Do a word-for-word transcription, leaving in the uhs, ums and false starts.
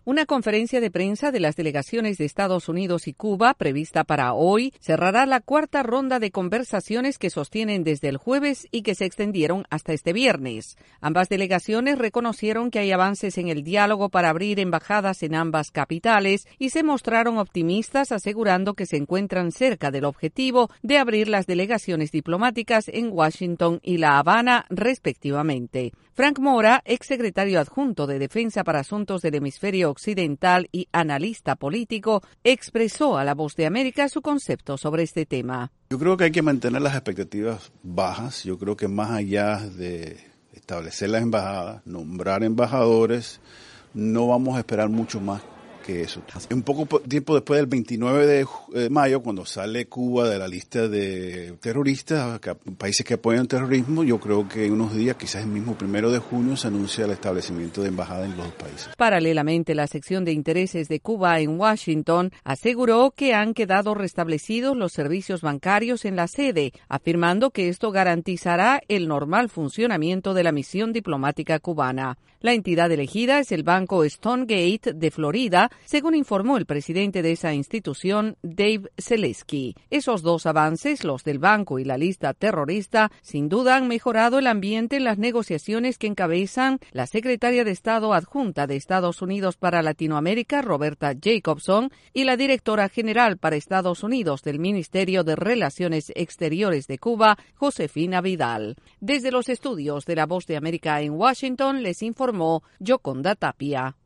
Una conferencia de prensa de las delegaciones de Estados Unidos y Cuba, prevista para hoy, cerrará la cuarta ronda de conversaciones que sostienen desde el jueves y que se extendieron hasta este viernes. Ambas delegaciones reconocieron que hay avances en el diálogo para abrir embajadas en ambas capitales y se mostraron optimistas, asegurando que se encuentran cerca del objetivo de abrir las delegaciones diplomáticas en Washington y La Habana, respectivamente. Frank Mora, exsecretario adjunto de Defensa para Asuntos del Hemisferio Occidental y analista político, expresó a La Voz de América su concepto sobre este tema. Yo creo que hay que mantener las expectativas bajas. Yo creo que más allá de establecer las embajadas, nombrar embajadores, no vamos a esperar mucho más que eso. Un poco tiempo después del veintinueve de mayo, cuando sale Cuba de la lista de terroristas, países que apoyan el terrorismo, yo creo que en unos días, quizás el mismo primero de junio, se anuncia el establecimiento de embajada en los dos países. Paralelamente, la sección de intereses de Cuba en Washington aseguró que han quedado restablecidos los servicios bancarios en la sede, afirmando que esto garantizará el normal funcionamiento de la misión diplomática cubana. La entidad elegida es el Banco Stonegate de Florida, según informó el presidente de esa institución, Dave Zaleski. Esos dos avances, los del banco y la lista terrorista, sin duda han mejorado el ambiente en las negociaciones que encabezan la secretaria de Estado adjunta de Estados Unidos para Latinoamérica, Roberta Jacobson, y la directora general para Estados Unidos del Ministerio de Relaciones Exteriores de Cuba, Josefina Vidal. Desde los estudios de La Voz de América en Washington, les informó Yoconda Tapia.